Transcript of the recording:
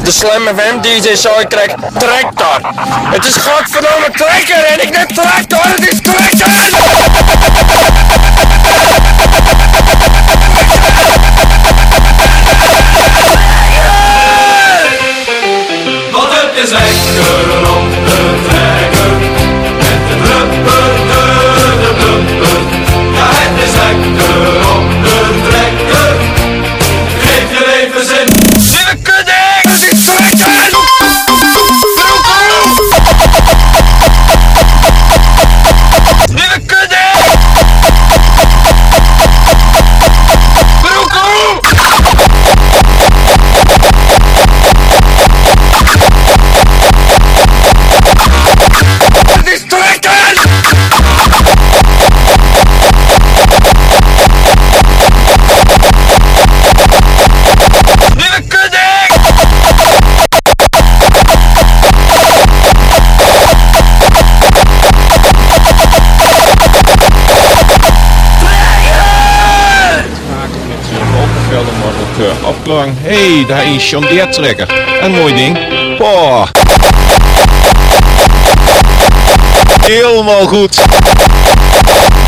De Slam FM DJ zou ik krijg tractor. Het is godverdomme trekker en ik net tractor, het is trekker! Wat het is lekker op de trekker, met de blubber, de blubber. Ja, het is lekker op de trekker, geef je leven zin. Lieve kudding, het is trekker! Lieve kudding! Broekoe! Het is trekker! Lieve kudding! Afklang. Hé, daar is John Deere trekker. Een mooi ding. Boah. Helemaal goed.